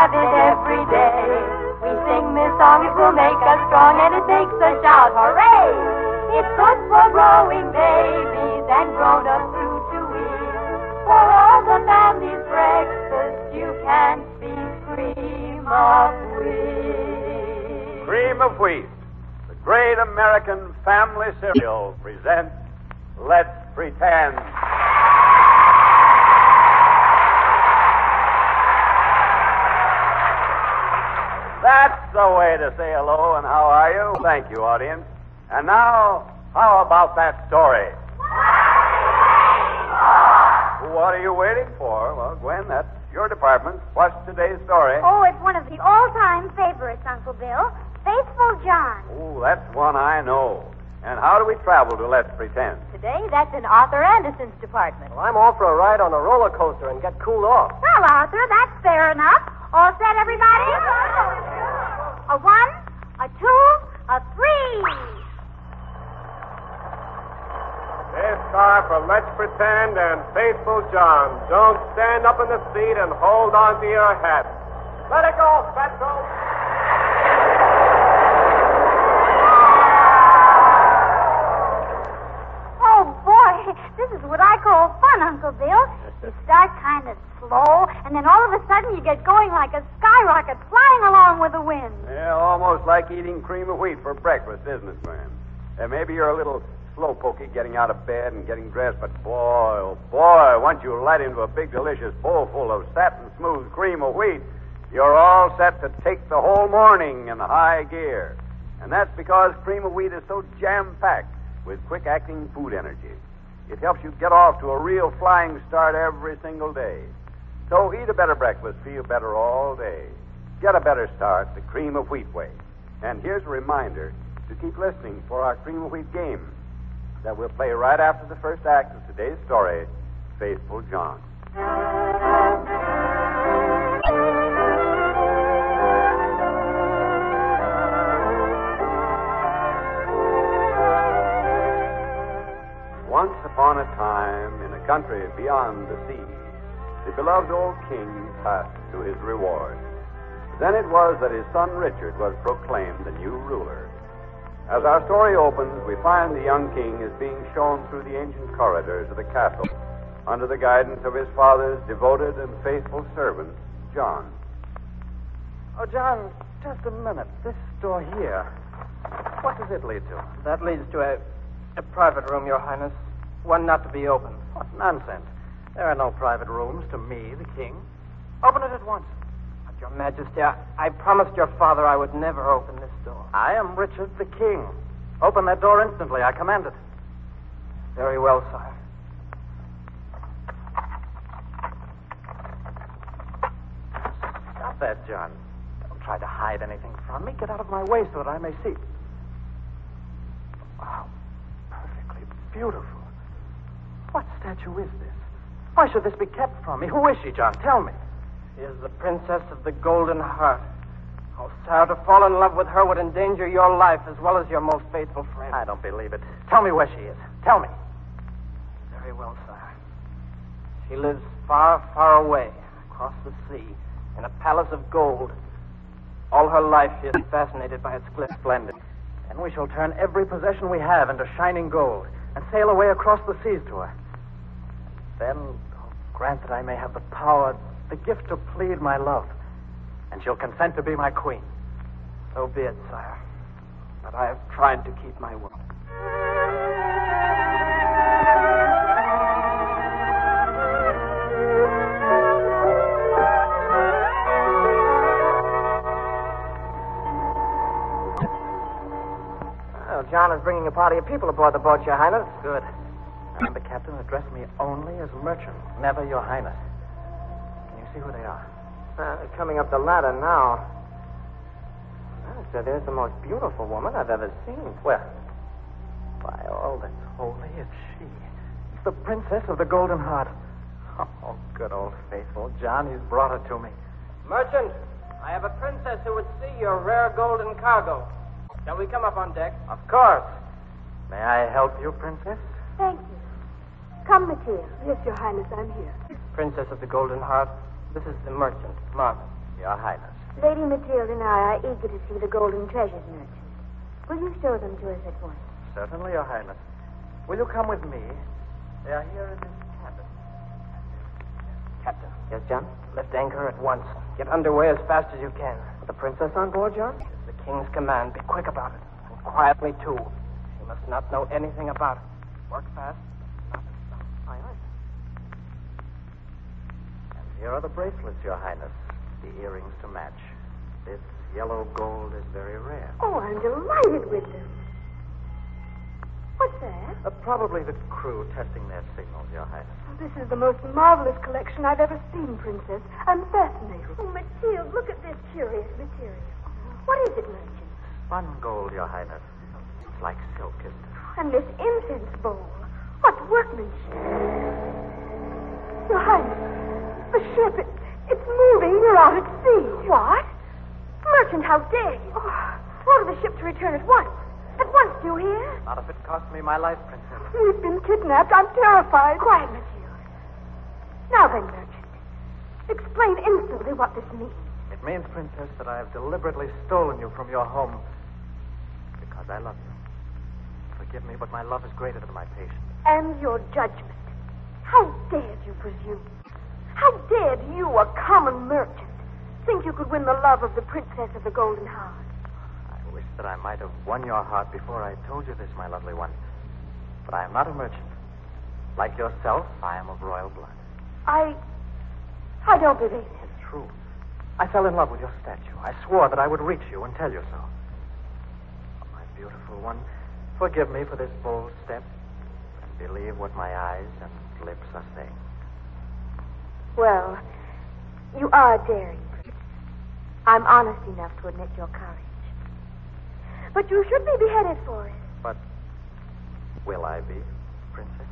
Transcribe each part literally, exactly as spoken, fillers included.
have it every day. We sing this song, it will make us strong, and it makes us shout, hooray! It's good for growing babies and grown-ups too to eat. For all the family's breakfast, you can beat cream of wheat. Cream of Wheat, the great American family cereal, presents Let's Pretend. That's the way to say hello and how are you. Thank you, audience. And now, how about that story? What are you waiting for? Well, Gwen, that's your department. What's today's story? Oh, it's one of the all-time favorites, Uncle Bill. Faithful John. Oh, that's one I know. And how do we travel to Let's Pretend? Today, that's in Arthur Anderson's department. Well, I'm off for a ride on a roller coaster and get cooled off. Well, Arthur, that's fair enough. All set, everybody? A one, a two, a three. This car for Let's Pretend and Faithful John. Don't stand up in the seat and hold on to your hat. Let it go, Fatso. Oh, boy, this is what I call fun, Uncle Bill. You start kind of slow, and then all of a sudden you get going like a skyrocket flying along with the wind. Yeah, almost like eating cream of wheat for breakfast, isn't it, Gwen? And maybe you're a little slow pokey getting out of bed and getting dressed, but boy, oh boy, once you light into a big delicious bowl full of satin smooth cream of wheat, you're all set to take the whole morning in high gear. And that's because cream of wheat is so jam-packed with quick-acting food energy. It helps you get off to a real flying start every single day. So eat a better breakfast, feel better all day. Get a better start the cream of wheat way. And here's a reminder to keep listening for our cream of wheat game that we'll play right after the first act of today's story, Faithful John. Once upon a time, in a country beyond the sea, the beloved old king passed to his reward. Then it was that his son Richard was proclaimed the new ruler. As our story opens, we find the young king is being shown through the ancient corridors of the castle under the guidance of his father's devoted and faithful servant, John. Oh, John, just a minute. This door here, what does it lead to? That leads to a, a private room, Your Highness. One not to be opened. What nonsense. There are no private rooms to me, the king. Open it at once. But, Your Majesty, I, I promised your father I would never open this door. I am Richard the king. Open that door instantly. I command it. Very well, sire. Stop that, John. Don't try to hide anything from me. Get out of my way so that I may see. Wow. Perfectly beautiful. What statue is this? Why should this be kept from me? Who is she, John? Tell me. She is the princess of the Golden Heart. Oh, sire, to fall in love with her would endanger your life as well as your most faithful friend. I don't believe it. Tell me where she is. Tell me. Very well, sire. She lives far, far away, across the sea, in a palace of gold. All her life she is fascinated by its glitter. Splendid. And we shall turn every possession we have into shining gold and sail away across the seas to her. Then, oh, grant that I may have the power, the gift to plead my love, and she'll consent to be my queen. So be it, sire. But I have tried to keep my word. Well, John is bringing a party of people aboard the boat, Your Highness. Good. And the captain addressed me only as merchant, never Your Highness. Can you see who they are? Uh, coming up the ladder now. Well, sir, there's the most beautiful woman I've ever seen. Where? By all that's holy, it's she. It's the princess of the Golden Heart. Oh, good old faithful John. He's brought her to me. Merchant, I have a princess who would see your rare golden cargo. Shall we come up on deck? Of course. May I help you, princess? Thank you. Come, Mateo. Yes, Your Highness, I'm here. Princess of the Golden Heart, this is the merchant, Marvin. Your Highness. Lady Matilda and I are eager to see the golden treasures merchant. Will you show them to us at once? Certainly, Your Highness. Will you come with me? They are here in this cabin. Captain. Yes, John? Lift anchor at once. Get underway as fast as you can. With the princess on board, John? It's the king's command. Be quick about it. And quietly, too. She must not know anything about it. Work fast. Not to stop. Aye, aye. And here are the bracelets, Your Highness. The earrings to match. This yellow gold is very rare. Oh, I'm delighted with them. What's that? Uh, probably the crew testing their signals, Your Highness. This is the most marvelous collection I've ever seen, Princess. I'm fascinated. Oh, Mathilde, look at this curious material. What is it, merchant? Spun gold, Your Highness. It's like silk, isn't it? And this incense bowl. What workmanship. Your Highness, the ship, it, it's moving. We're out at sea. What? Merchant, how dare you? Oh, order the ship to return at once. At once, do you hear? Not if it cost me my life, Princess. We've been kidnapped. I'm terrified. Quiet, Mathilde. Now then, merchant, explain instantly what this means. It means, Princess, that I have deliberately stolen you from your home because I love you. Forgive me, but my love is greater than my patience. And your judgment. How dared you presume? How dared you, a common merchant, think you could win the love of the Princess of the Golden Heart? I wish that I might have won your heart before I told you this, my lovely one. But I am not a merchant. Like yourself, I am of royal blood. I... I don't believe it. It's true. I fell in love with your statue. I swore that I would reach you and tell you so. Oh, my beautiful one, forgive me for this bold step and believe what my eyes and lips are saying. Well, you are daring, Prince. I'm honest enough to admit your courage. But you should be beheaded for it. But will I be, Princess?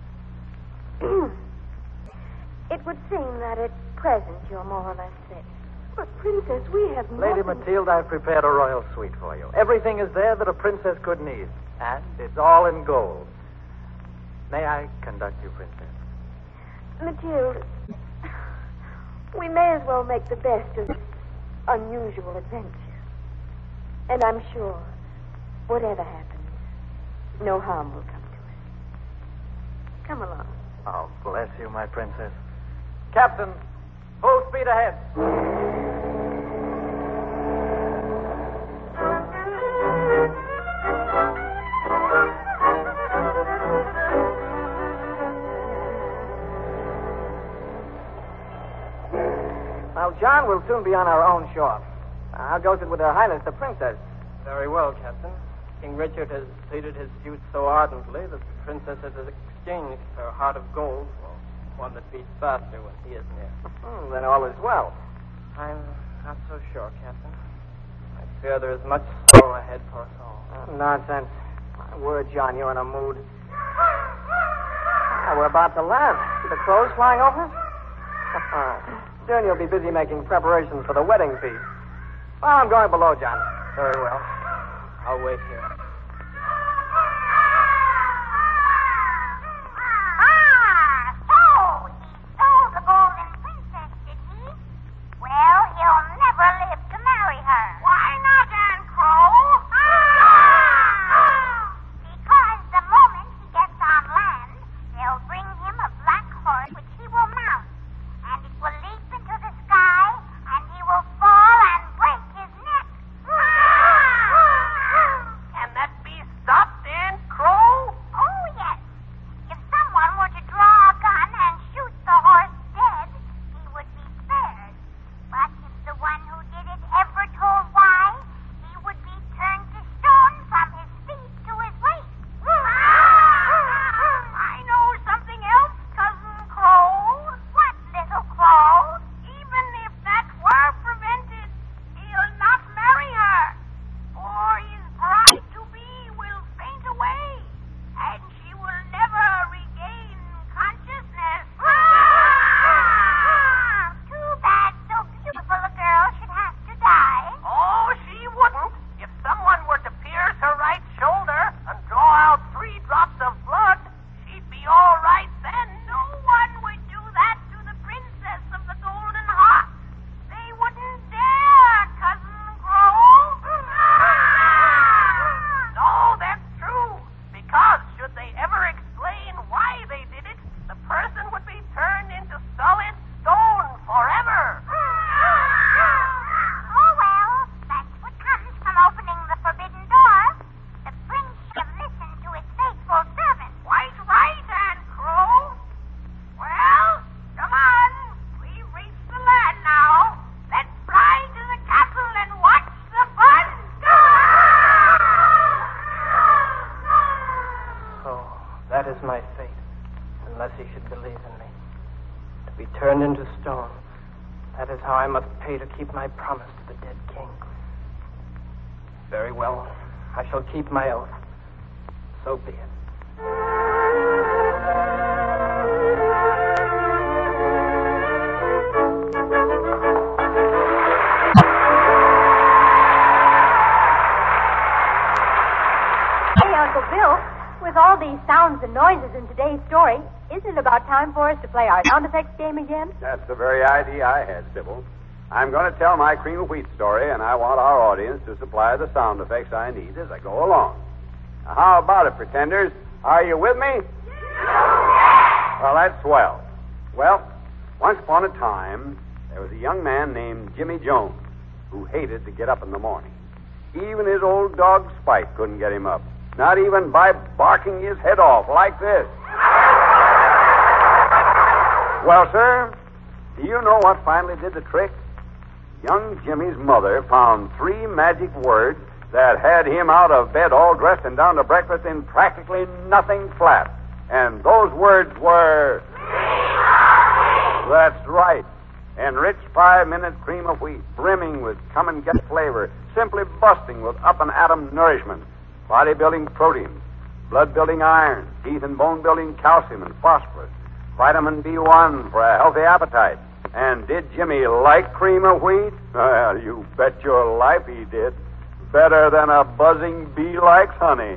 It would seem that at present you're more or less safe. But, Princess, we have Lady nothing... Mathilde, I've prepared a royal suite for you. Everything is there that a princess could need. And it's all in gold. May I conduct you, Princess? Mathilde, we may as well make the best of this unusual adventure. And I'm sure, whatever happens, no harm will come to us. Come along. Oh, bless you, my princess. Captain, full speed ahead. Now, John, we'll soon be on our own shore. How goes it with Her Highness, the Princess? Very well, Captain. King Richard has pleaded his suit so ardently that the Princess has exchanged her heart of gold for one that beats faster when he is near. Hmm, then all is well. I'm not so sure, Captain. I fear there is much sorrow ahead for us all. Uh, nonsense. My word, John, you're in a mood. Ah, we're about to land. See the crows flying over us? Soon you'll be busy making preparations for the wedding feast. Well, I'm going below, John. Very well. I'll wait here. Ah, so he stole the golden princess, did he? Well, he'll never live to marry her. Why not, Aunt Crow? Ah! Because the moment he gets on land, they'll bring him a black horse which he will mount, and it will leap into the sky, and he will fall and break his neck. Ah! And she should believe in me. To be turned into stone. That is how I must pay to keep my promise to the dead king. Very well. I shall keep my oath. So be it. Hey, Uncle Bill, with all these sounds and noises in today's story, isn't it about time for us to play our sound effects game again? That's the very idea I had, Sybil. I'm going to tell my cream of wheat story, and I want our audience to supply the sound effects I need as I go along. Now, how about it, pretenders? Are you with me? Well, that's swell. Well, once upon a time, there was a young man named Jimmy Jones who hated to get up in the morning. Even his old dog Spike couldn't get him up, not even by barking his head off like this. Well, sir, do you know what finally did the trick? Young Jimmy's mother found three magic words that had him out of bed all dressed and down to breakfast in practically nothing flat. And those words were... That's right. Enriched five-minute cream of wheat, brimming with come-and-get flavor, simply busting with up-and-atom nourishment, body-building proteins, blood-building iron, teeth and bone-building calcium and phosphorus, vitamin B one for a healthy appetite. And did Jimmy like cream of wheat? Well, you bet your life he did. Better than a buzzing bee likes honey.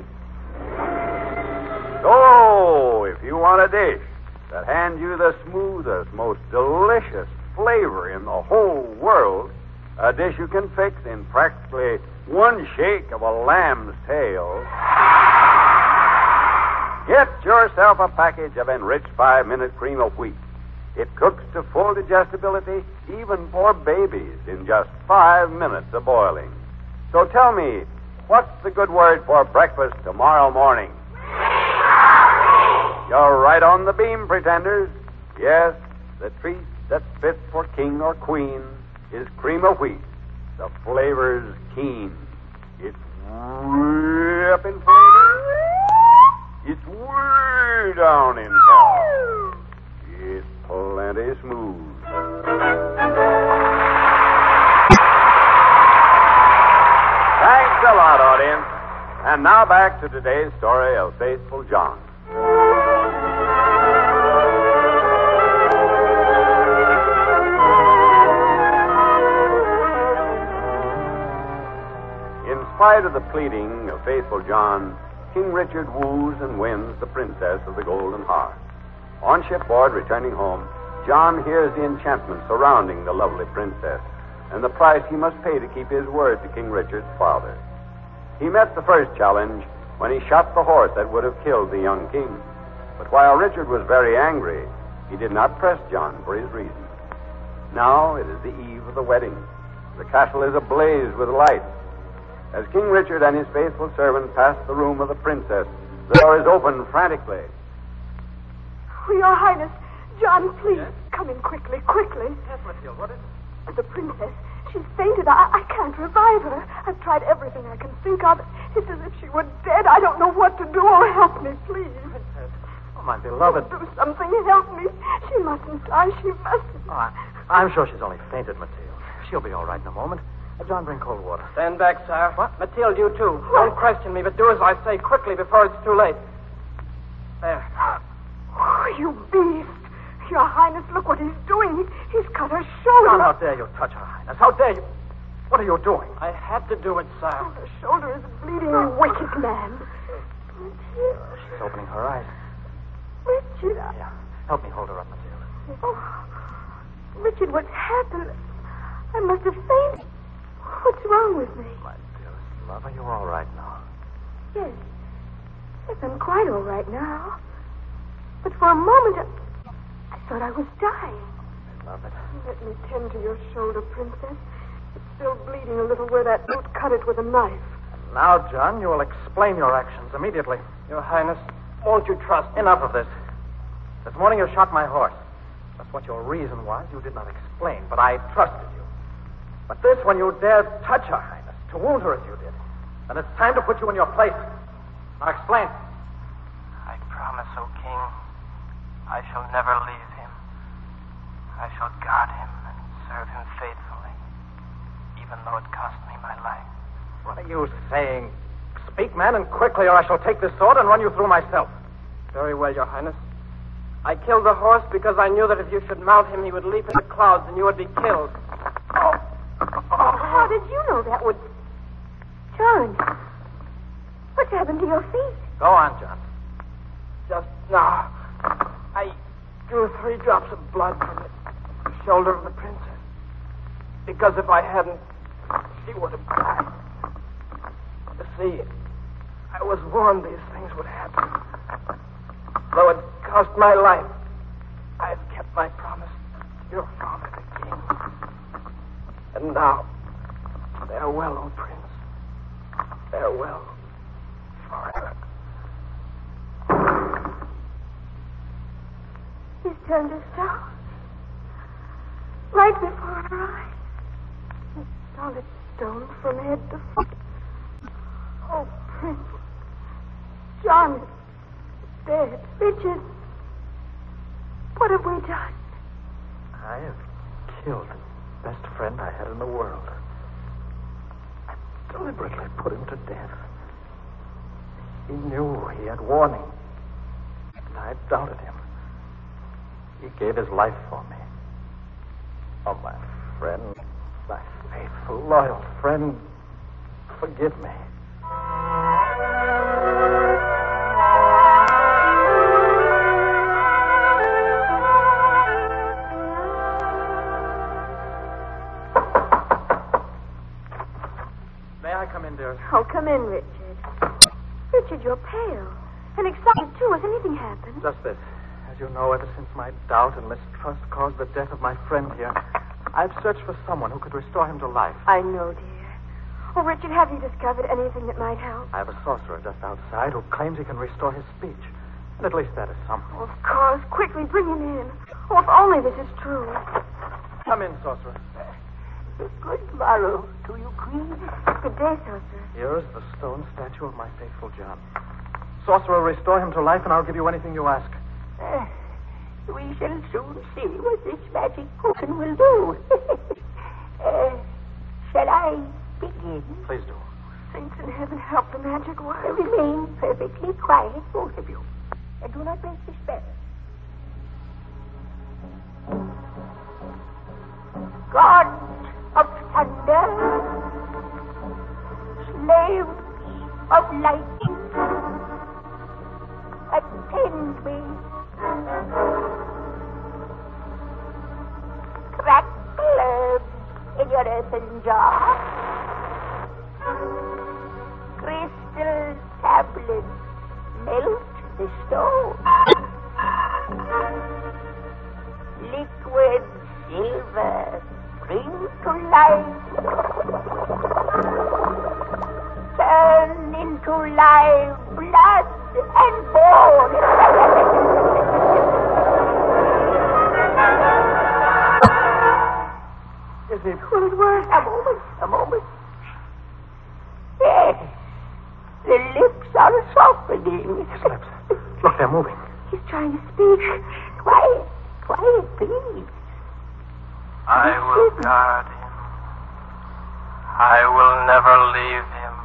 So, if you want a dish that hands you the smoothest, most delicious flavor in the whole world, a dish you can fix in practically one shake of a lamb's tail, get yourself a package of enriched five-minute cream of wheat. It cooks to full digestibility, even for babies, in just five minutes of boiling. So tell me, what's the good word for breakfast tomorrow morning? You're right on the beam, pretenders. Yes, the treat that's fit for king or queen is cream of wheat. The flavor's keen. It's way up in flavor. It's way down in power. It's plenty smooth. Thanks a lot, audience. And now back to today's story of Faithful John. In spite of the pleading of Faithful John, King Richard woos and wins the princess of the Golden Heart. On shipboard, returning home, John hears the enchantment surrounding the lovely princess and the price he must pay to keep his word to King Richard's father. He met the first challenge when he shot the horse that would have killed the young king. But while Richard was very angry, he did not press John for his reasons. Now it is the eve of the wedding. The castle is ablaze with lights. As King Richard and his faithful servant pass the room of the princess, the door is opened frantically. Your Highness, John, please, yes? Come in quickly, quickly. Yes, Mathilde, what is it? The princess, she's fainted. I, I can't revive her. I've tried everything I can think of. It's as if she were dead. I don't know what to do. Oh, help me, please. Princess. Oh, my beloved. Do something. Help me. She mustn't die. She mustn't. Oh, I, I'm sure she's only fainted, Mathilde. She'll be all right in a moment. Uh, John, bring cold water. Stand back, sire. What? Mathilde, you too. What? Don't question me, but do as I say quickly before it's too late. There. Oh, you beast. Your Highness, look what he's doing. He's cut her shoulder. John, how dare you touch her Highness? How dare you? What are you doing? I had to do it, sire. Oh, her shoulder is bleeding, you wicked man. She's opening her eyes. Richard. Yeah. Help me hold her up, Mathilde. Oh, Richard, what's happened? I must have fainted. What's wrong with me? My dearest love, are you all right now? Yes. Yes, I'm quite all right now. But for a moment, I, I thought I was dying. Beloved. Let me tend to your shoulder, Princess. It's still bleeding a little where that boot cut it with a knife. And now, John, you will explain your actions immediately. Your Highness, won't you trust me? Enough of this. This morning you shot my horse. Just what your reason was, you did not explain, but I trusted you. But this, when you dared touch her Highness, to wound her as you did, then it's time to put you in your place. Now explain. I promise, O King, I shall never leave him. I shall guard him and serve him faithfully, even though it cost me my life. What are you saying? Speak, man, and quickly, or I shall take this sword and run you through myself. Very well, Your Highness. I killed the horse because I knew that if you should mount him, he would leap in the clouds and you would be killed. Oh. How did you know that would... John, what's happened to your feet? Go on, John. Just now, I drew three drops of blood from the shoulder of the princess. Because if I hadn't, she would have died. You see, I was warned these things would happen. Though it cost my life, I've kept my promise to your father, the king. And now, farewell, O prince. Farewell forever. He's turned to stone. Right before our eyes. Solid stone from head to foot. Oh, Prince. John is dead. Richard, what have we done? I have killed the best friend I had in the world. I deliberately put him to death. He knew he had warning, and I doubted him. He gave his life for me. Oh, my friend, my faithful, loyal friend, forgive me. May I come in, dearest? Oh, come in, Richard. Richard, you're pale. And excited, too. Has anything happened? Just this. As you know, ever since my doubt and mistrust caused the death of my friend here, I've searched for someone who could restore him to life. I know, dear. Oh, Richard, have you discovered anything that might help? I have a sorcerer just outside who claims he can restore his speech. And at least that is something. Oh, of course. Quickly, bring him in. Oh, if only this is true. Come in, sorcerer. Good morrow to you, Queen. Good day, sorcerer. Here is the stone statue of my faithful John. Sorcerer, restore him to life, and I'll give you anything you ask. Uh, we shall soon see what this magic potion will do. uh, shall I begin? Please do. Saints in heaven, help the magic word. Remain perfectly quiet, both of you. And do not break the spell. God of thunder, slaves of lightning, attend me. Crack herbs in your earthen jar. Crystal tablets melt the stone. Liquid silver bring to life. Turn into live blood and bone. Is it? Will it work? A moment, a moment. Yes, the lips are softening. His lips. Look, they're moving. He's trying to speak. Quiet, quiet, please. I will guard him. I will never leave him.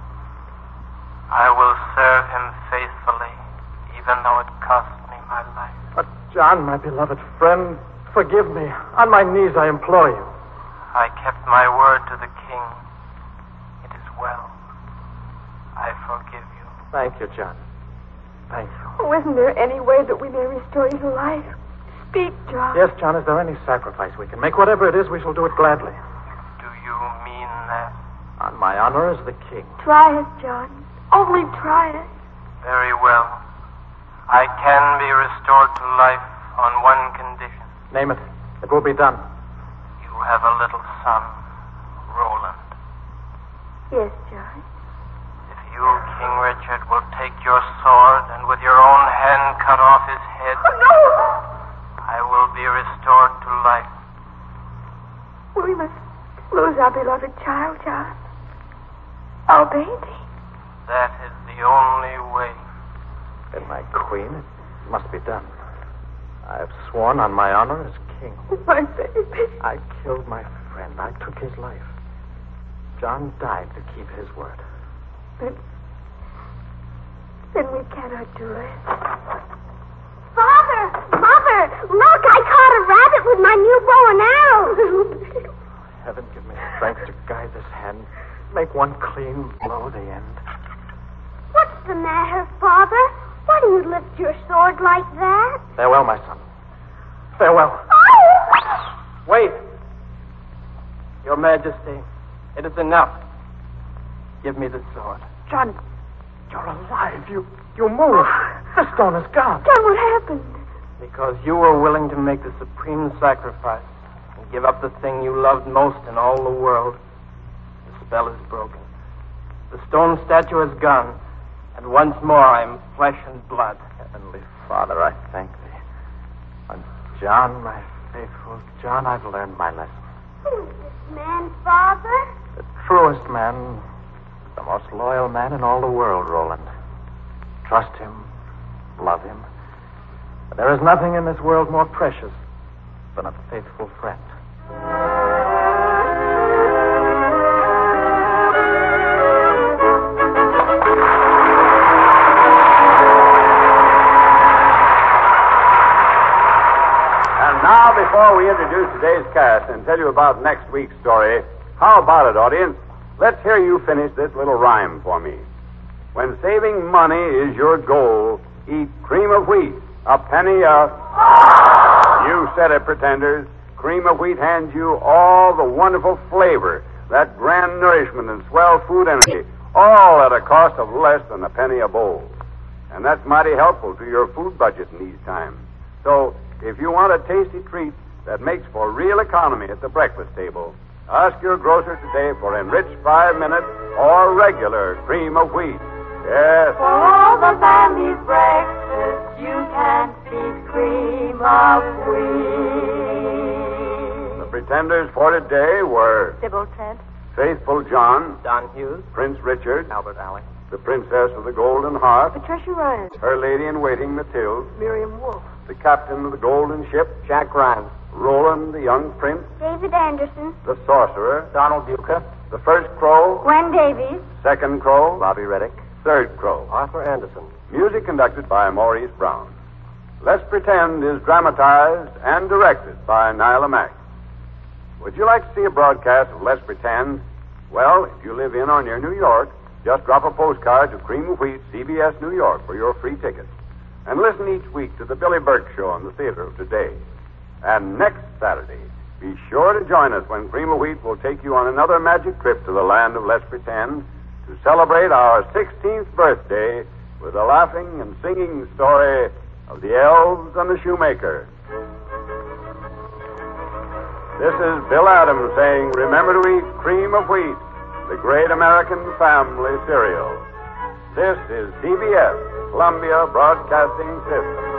I will serve him faithfully, even though it cost me my life. But, John, my beloved friend, forgive me. On my knees, I implore you. I kept my word to the king. It is well. I forgive you. Thank you, John. Thank you. Oh, isn't there any way that we may restore you to life? Speak, John. Yes, John, is there any sacrifice we can make? Whatever it is, we shall do it gladly. Do you mean that? On my honor as the king. Try it, John. Only try it. Very well. I can be restored to life on one condition. Name it. It will be done. You have a little son, Roland. Yes, John. If you, King Richard, will take your sword and with your own hand cut off his head, Oh, no! I will be restored to life. We must lose our beloved child, John. Our baby. That is the only way. Then, my queen, it must be done. I have sworn on my honor as king. My baby. I killed my friend. I took his life. John died to keep his word. Then, then we cannot do it. Father! Mother! Look, I caught a rabbit with my new bow and arrow. Heaven give me strength to guide this hand. Make one clean blow the end. What's the matter, Father? Why do you lift your sword like that? Farewell, my son. Farewell. Oh! Wait. Your Majesty, it is enough. Give me the sword. John, you're alive. You you move. The stone is gone. John, what happened? Because you were willing to make the supreme sacrifice and give up the thing you loved most in all the world. The spell is broken. The stone statue is gone. And once more I am flesh and blood. Heavenly Father, I thank thee. On John, my faithful John, I've learned my lesson. Who's this man, Father? The truest man, the most loyal man in all the world, Roland. Trust him, love him. But there is nothing in this world more precious than a faithful friend. Now, before we introduce today's cast and tell you about next week's story, how about it, audience? Let's hear you finish this little rhyme for me. When saving money is your goal, eat cream of wheat, a penny a... You said it, pretenders. Cream of wheat hands you all the wonderful flavor, that grand nourishment and swell food energy, all at a cost of less than a penny a bowl. And that's mighty helpful to your food budget in these times. So, if you want a tasty treat that makes for real economy at the breakfast table, ask your grocer today for enriched five minute or regular cream of wheat. Yes. For all the family's breakfast, you can feed cream of wheat. The pretenders for today were Sybil Trent. Faithful John, Don Hughes, Prince Richard, Albert Allen. the Princess of the Golden Heart, Patricia Ryan. her lady-in-waiting Mathilde, Miriam Wolfe. the captain of the Golden Ship, Jack Ryan, Roland, the young prince, David Anderson. the sorcerer, Donald Buca, the first crow, Gwen Davies. second crow, Bobby Reddick. third crow. Arthur Anderson. Music conducted by Maurice Brown. Let's Pretend is dramatized and directed by Nyla Mack. Would you like to see a broadcast of Let's Pretend? Well, if you live in or near New York, just drop a postcard to Cream of Wheat, C B S New York, for your free ticket. And listen each week to the Billy Burke Show on the Theater of Today. And next Saturday, be sure to join us when Cream of Wheat will take you on another magic trip to the land of Let's Pretend to celebrate our sixteenth birthday with a laughing and singing story of the elves and the shoemaker. This is Bill Adams saying, remember to eat Cream of Wheat, the great American family cereal. This is C B S, Columbia Broadcasting System.